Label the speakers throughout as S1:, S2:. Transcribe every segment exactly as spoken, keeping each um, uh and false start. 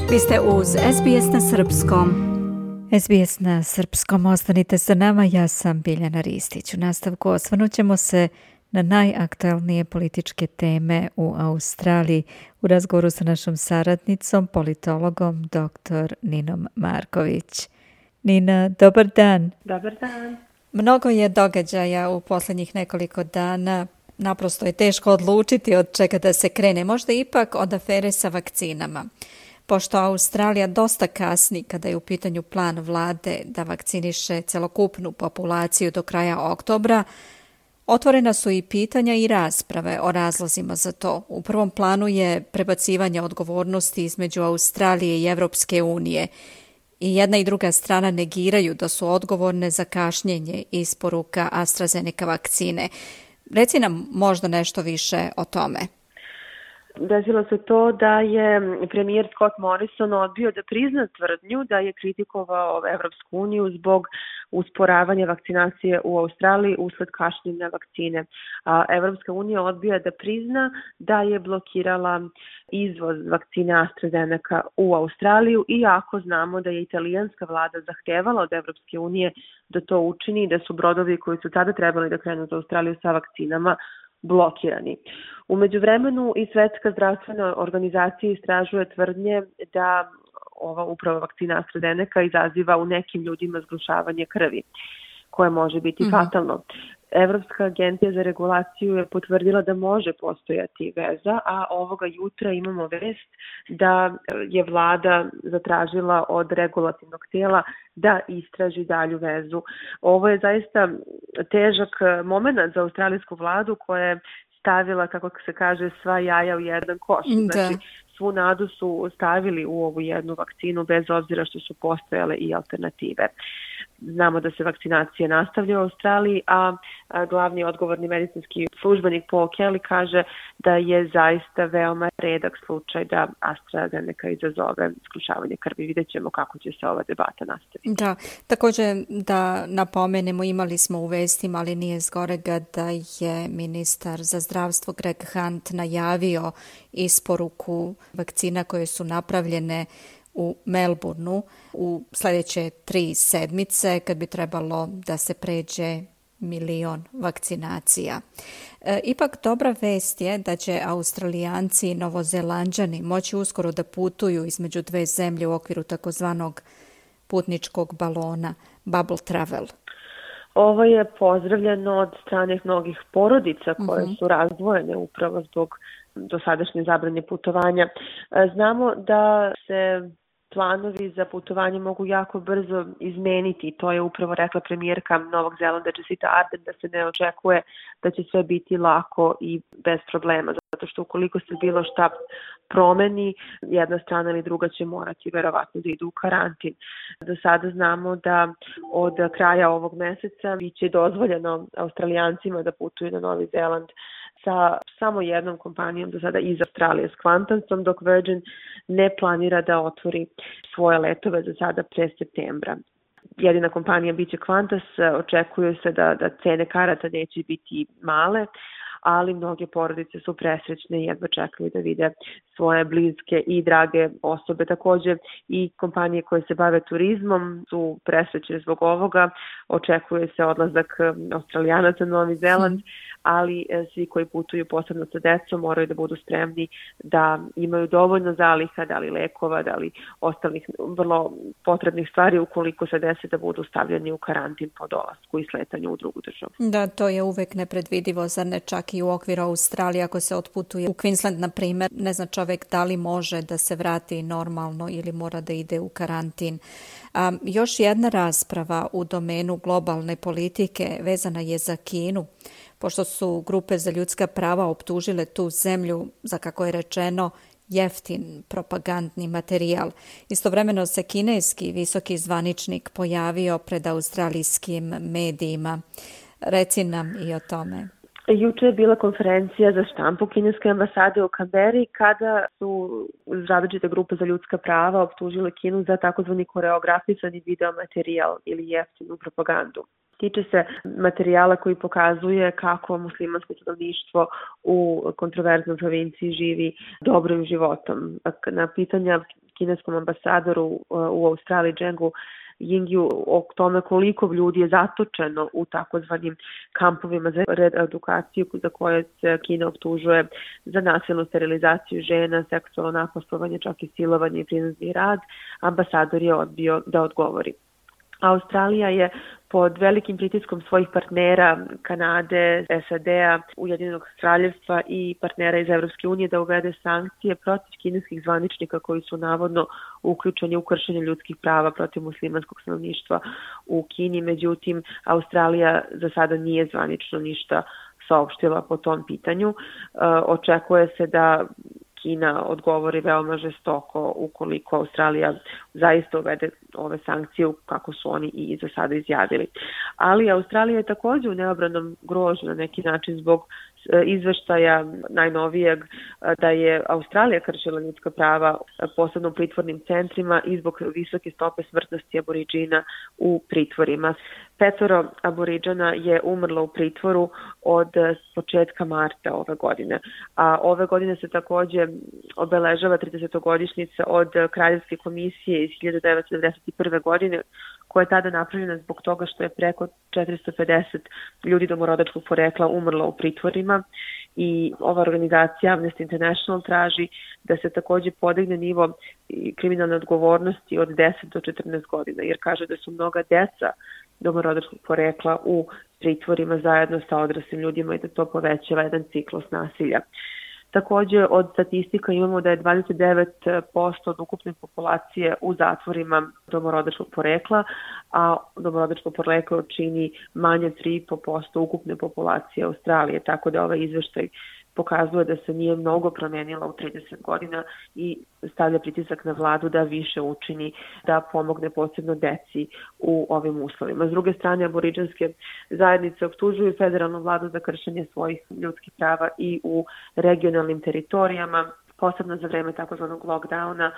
S1: Vi ste uz S B S na srpskom. S B S na srpskom, ostanite sa nama, ja sam Biljana Ristić. U nastavku osvrnut ćemo se na najaktualnije političke teme u Australiji u razgovoru sa našom saradnicom, politologom doktor Ninom Marković. Nina, dobar dan.
S2: Dobar dan.
S1: Mnogo je događaja u posljednjih nekoliko dana. Naprosto je teško odlučiti od čega da se krene. Možda ipak od afere sa vakcinama. Pošto Australija dosta kasni kada je u pitanju plan vlade da vakciniše celokupnu populaciju do kraja oktobra, otvorena su i pitanja i rasprave o razlozima za to. U prvom planu je prebacivanje odgovornosti između Australije i Evropske unije. I jedna i druga strana negiraju da su odgovorne za kašnjenje isporuka AstraZeneca vakcine. Reci nam možda nešto više o tome.
S2: Desilo se to da je premijer Scott Morrison odbio da prizna tvrdnju da je kritikovao Evropsku uniju zbog usporavanja vakcinacije u Australiji usled kašnjenja vakcine. A Evropska unija odbija da prizna da je blokirala izvoz vakcine AstraZeneca u Australiju, iako znamo da je italijanska vlada zahtevala od Evropske unije da to učini i da su brodovi koji su tada trebali da krenu za Australiju sa vakcinama blokirani. U međuvremenu i Svetska zdravstvena organizacija istražuje tvrdnje da ova upravo vakcina AstraZeneca izaziva u nekim ljudima zgrušavanje krvi, koje može biti mm-hmm. fatalno. Evropska agencija za regulaciju je potvrdila da može postojati veza, a ovoga jutra imamo vest da je vlada zatražila od regulativnog tijela da istraži dalju vezu. Ovo je zaista težak moment za australijsku vladu koja je stavila, kako se kaže, sva jaja u jedan koš. Znači, svu nadu su stavili u ovu jednu vakcinu bez obzira što su postojale i alternative. Znamo da se vakcinacija nastavlja u Australiji, a glavni odgovorni medicinski službenik Paul Kelly kaže da je zaista veoma redak slučaj da AstraZeneca izazove zgrušavanje krvi. Vidjet ćemo kako će se ova debata nastaviti.
S1: Da, također da napomenemo, imali smo u vestima, ali nije zgorega, da je ministar za zdravstvo Greg Hunt najavio isporuku vakcina koje su napravljene u Melbourneu u sljedeće tri sedmice, kad bi trebalo da se pređe milion vakcinacija. E, ipak dobra vest je da će Australijanci i Novozelanđani moći uskoro da putuju između dve zemlje u okviru takozvanog putničkog balona Bubble Travel.
S2: Ovo je pozdravljeno od strane mnogih porodica koje uh-huh. su razdvojene upravo zbog dosadašnje zabrane putovanja. Znamo da se planovi za putovanje mogu jako brzo izmeniti. To je upravo rekla premijerka Novog Zelanda Jacinda Ardern, da se ne očekuje da će sve biti lako i bez problema. Zato što ukoliko se bilo šta promeni, jedna strana ili druga će morati verovatno da idu u karantin. Do sada znamo da od kraja ovog meseca biće dozvoljeno Australijancima da putuju na Novi Zeland sa samo jednom kompanijom do sada iz Australije, s Qantasom, dok Virgin ne planira da otvori svoje letove za sada pre septembra. Jedina kompanija biće Qantas, očekuje se da, da cene karata neće biti male, ali mnoge porodice su presrećne i jedva čekaju da vide svoje bliske i drage osobe. Također i kompanije koje se bave turizmom su presrećne zbog ovoga. Očekuje se odlazak Australijanaca na Novi Zeland, ali svi koji putuju posebno sa decom moraju da budu spremni da imaju dovoljno zaliha, da li lekova, da li ostalih vrlo potrebnih stvari ukoliko se desi da budu stavljeni u karantin po dolasku i sletanju u drugu državu.
S1: Da, to je uvek nepredvidivo, zar ne, čak i u okviru Australije ako se otputuje u Queensland, na primjer, ne zna čovjek da li može da se vrati normalno ili mora da ide u karantin. A, još jedna rasprava u domenu globalne politike vezana je za Kinu, pošto su grupe za ljudska prava optužile tu zemlju za, kako je rečeno, jeftin propagandni materijal. Istovremeno se kineski visoki zvaničnik pojavio pred australijskim medijima. Reci nam i o tome.
S2: Juče je bila konferencija za štampu kineske ambasade u Kamberi kada su različite grupe za ljudska prava optužile Kinu za takozvani koreografisani video materijal ili jeftinu propagandu. Tiče se materijala koji pokazuje kako muslimansko stanovništvo u kontroverznoj provinciji živi dobrim životom. Na pitanja kineskom ambasadoru u Australiji Zhengu Yingyu o tome koliko ljudi je zatočeno u takozvanim kampovima za reedukaciju za koje se Kina optužuje za nasilnu sterilizaciju žena, seksualno napastovanje, čak i silovanje i prinuđeni rad, ambasador je odbio da odgovori. Australija je pod velikim pritiskom svojih partnera Kanade, S A D-a, Ujedinjenog kraljevstva i partnera iz Evropske unije da uvede sankcije protiv kineskih zvaničnika koji su navodno uključeni u kršenje ljudskih prava protiv muslimanskog stanovništva u Kini. Međutim, Australija za sada nije zvanično ništa saopštila po tom pitanju. Očekuje se da Kina odgovori veoma žestoko ukoliko Australija zaista uvede ove sankcije kako su oni i za sada izjavili. Ali Australija je također u neobranom grožu na neki način zbog izveštaja najnovijeg da je Australija kršila ljudska prava posebno u pritvornim centrima i zbog visoke stope smrtnosti aboriđina u pritvorima. Petoro aboriđana je umrlo u pritvoru od početka marta ove godine. A ove godine se također obeležava tridesetogodišnjica od Kraljevske komisije iz hiljadu devetsto devedeset prve. godine koja je tada napravljena zbog toga što je preko četiristo pedeset ljudi domorodačkog porekla umrlo u pritvorima i ova organizacija Amnesty International traži da se također podigne nivo kriminalne odgovornosti od deset do četrnaest godina jer kaže da su mnoga deca domorodačkog porekla u pritvorima zajedno sa odraslim ljudima i da to povećava jedan ciklus nasilja. Također od statistika imamo da je dvadeset devet posto od ukupne populacije u zatvorima domorodačkog porekla, a domorodačko poreklo čini manje tri i po posto ukupne populacije Australije, tako da ovaj izveštaj pokazuje da se nije mnogo promenila u trideset godina i stavlja pritisak na vladu da više učini, da pomogne posebno deci u ovim uslovima. S druge strane, aboriđanske zajednice optužuju federalnu vladu za kršenje svojih ljudskih prava i u regionalnim teritorijama, posebno za vreme takozvanog lockdowna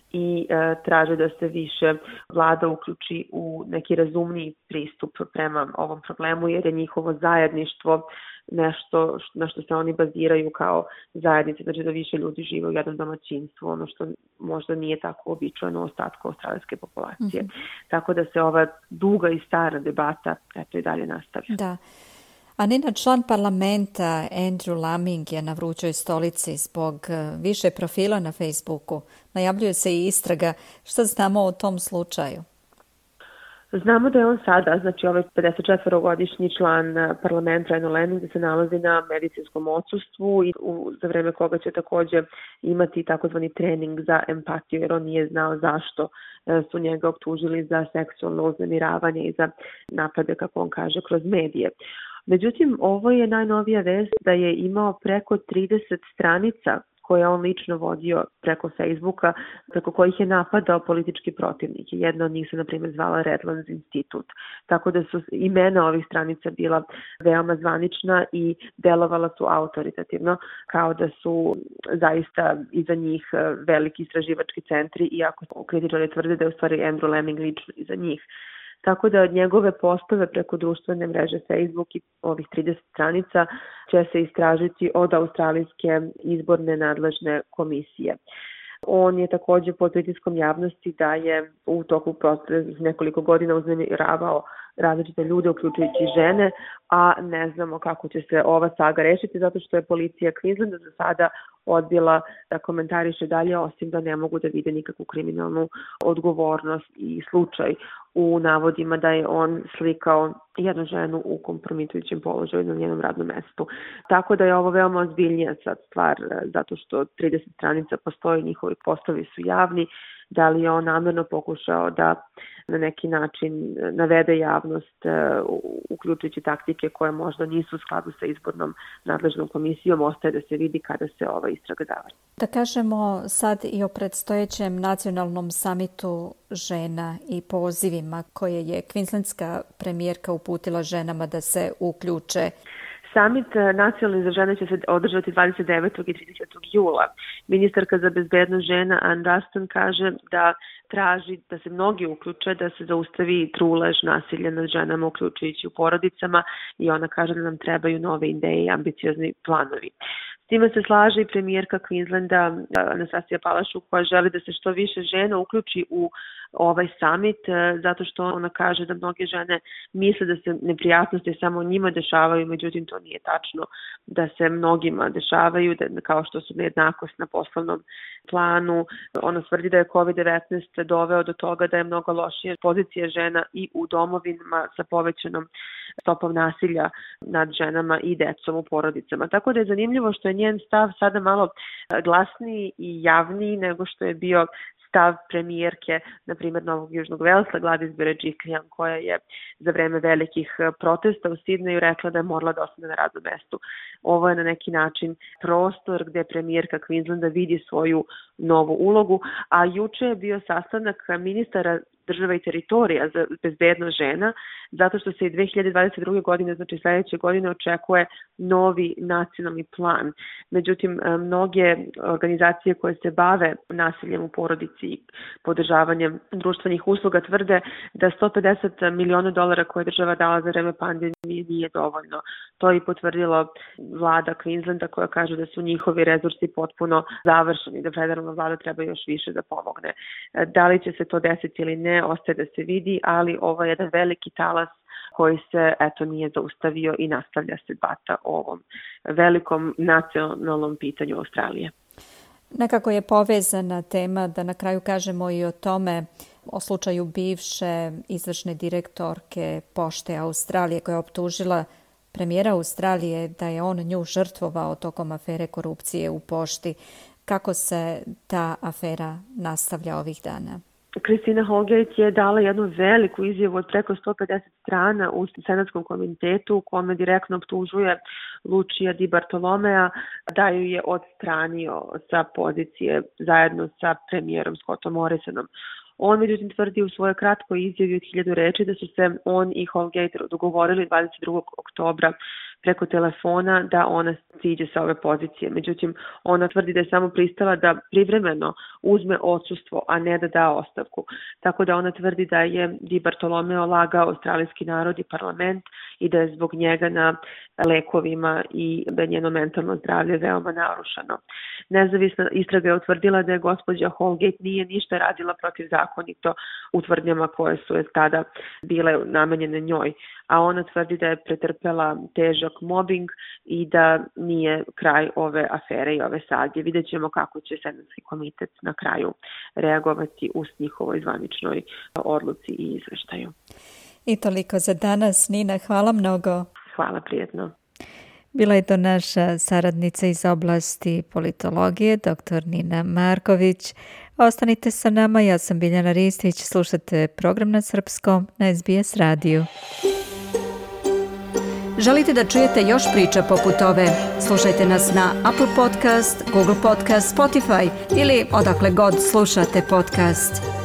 S2: i e, traže da se više vlada uključi u neki razumniji pristup prema ovom problemu jer je njihovo zajedništvo nešto na što se oni baziraju kao zajednice, znači da više ljudi žive u jednom domaćinstvu, ono što možda nije tako uobičajeno u ostatku australijske populacije. Mm-hmm. Tako da se ova duga i stara debata eto i dalje nastavlja.
S1: Da. A Nina, član parlamenta Andrew Laming je na vrućoj stolici zbog više profila na Facebooku. Najavljuje se i istraga. Šta znamo o tom slučaju?
S2: Znamo da je on sada, znači ovaj pedesetčetvorogodišnji član parlamenta Andrew Laming da se nalazi na medicinskom odsustvu i u, za vreme koga će također imati takozvani trening za empatiju jer on nije znao zašto su njega optužili za seksualno uznemiravanje i za napade, kako on kaže, kroz medije. Međutim, ovo je najnovija vest da je imao preko trideset stranica koje on lično vodio preko Facebooka, preko kojih je napadao politički protivnike. Jedna od njih se, na primjer, zvala Redlands Institute. Tako da su imena ovih stranica bila veoma zvanična i delovala su autoritativno, kao da su zaista iza njih veliki istraživački centri, iako kritičari tvrde da je u stvari Andrew Laming lično iza njih. Tako da od njegove postave preko društvene mreže Facebook i ovih trideset stranica će se istražiti od australijske izborne nadležne komisije. On je također pod pritiskom javnosti da je u toku proteklih nekoliko godina uznemiravao različite ljude, uključujući žene, a ne znamo kako će se ova saga rešiti, zato što je policija Queenslanda za sada odbila da komentariše dalje, osim da ne mogu da vide nikakvu kriminalnu odgovornost i slučaj u navodima da je on slikao jednu ženu u kompromitujućem položaju na njenom radnom mestu. Tako da je ovo veoma ozbiljnija sad stvar, zato što trideset stranica postoji, njihovi postovi su javni. Da li je on namjerno pokušao da na neki način navede javnost, uključujući taktike koje možda nisu u skladu sa izbornom nadležnom komisijom, ostaje da se vidi kada se ova istraga davanja.
S1: Da kažemo sad i o predstojećem nacionalnom samitu žena i pozivima koje je Queenslandska premijerka uputila ženama da se uključe.
S2: Samit nacionalni za žene će se održati dvadeset devetog i tridesetog jula. Ministarka za bezbednost žena Ann Ruston kaže da traži da se mnogi uključe, da se zaustavi trulež nasilja nad ženama, uključujući u porodicama, i ona kaže da nam trebaju nove ideje i ambiciozni planovi. S time se slaže i premijerka Queenslanda Anastasija Palaszczuk, koja želi da se što više žena uključi u ovaj summit, zato što ona kaže da mnoge žene misle da se neprijatnosti samo njima dešavaju, međutim to nije tačno, da se mnogima dešavaju, da, kao što su nejednakost na poslovnom planu. Ona tvrdi da je kovid devetnaest doveo do toga da je mnogo lošija pozicija žena i u domovinama sa povećanom stopom nasilja nad ženama i decom u porodicama. Tako da je zanimljivo što je njen stav sada malo glasniji i javniji nego što je bio stav premijerke, na primjer, Novog Južnog Velsa, Gladys Berejiklian, koja je za vreme velikih protesta u Sidneju rekla da je morala da ostane na radnom mestu. Ovo je na neki način prostor gde premijerka Queenslanda vidi svoju novu ulogu, a juče je bio sastanak ministara država i teritorija za bezbednost žena, zato što se i dve hiljade dvadeset druge. godine, znači sledeće godine, očekuje novi nacionalni plan. Međutim, mnoge organizacije koje se bave nasiljem u porodici i podržavanjem društvenih usluga tvrde da sto pedeset miliona dolara koje je država dala za vreme pandemije nije dovoljno. To je i potvrdila vlada Queenslanda, koja kaže da su njihovi resursi potpuno završeni, da federalna vlada treba još više da pomogne. Da li će se to desiti ili ne, ostaje da se vidi, ali ovo je jedan veliki talas koji se eto nije zaustavio i nastavlja se debata o ovom velikom nacionalnom pitanju Australije.
S1: Nekako je povezana tema, da na kraju kažemo i o tome, o slučaju bivše izvršne direktorke Pošte Australije, koja je optužila premijera Australije da je on nju žrtvovao tokom afere korupcije u pošti. Kako se ta afera nastavlja ovih dana?
S2: Christina Holgate je dala jednu veliku izjavu od preko sto pedeset strana u Senatskom komitetu, u kome direktno optužuje Lucia Di Bartolomea da ju je odstranio sa pozicije zajedno sa premijerom Scottom Morrisonom. On međutim tvrdi u svojoj kratkoj izjavi od hiljadu reči da su se on i Holgate dogovorili dvadeset drugog oktobra preko telefona da ona siđe sa ove pozicije. Međutim, ona tvrdi da je samo pristala da privremeno uzme odsustvo, a ne da da ostavku. Tako da ona tvrdi da je Di Bartolomeo lagao australijski narod i parlament i da je zbog njega na lekovima i da je njeno mentalno zdravlje veoma narušeno. Nezavisna istraga je utvrdila da je gospođa Holgate nije ništa radila protivzakonito u tvrdnjama koje su je tada bile namenjene njoj, a ona tvrdi da je pretrpela težak mobbing i da nije kraj ove afere i ove sadnje. Vidjet ćemo kako će Senatski komitet na kraju reagovati u njihovoj zvaničnoj odluci i izveštaju.
S1: I toliko za danas. Nina, hvala mnogo.
S2: Hvala, prijetno.
S1: Bila je to naša saradnica iz oblasti politologije, doktor Nina Marković. Ostanite sa nama, ja sam Biljana Ristić, slušate program na srpskom na es be es radiju. Želite da čujete još priča poput ove? Slušajte nas na Apple Podcast, Google Podcast, Spotify ili odakle god slušate podcast.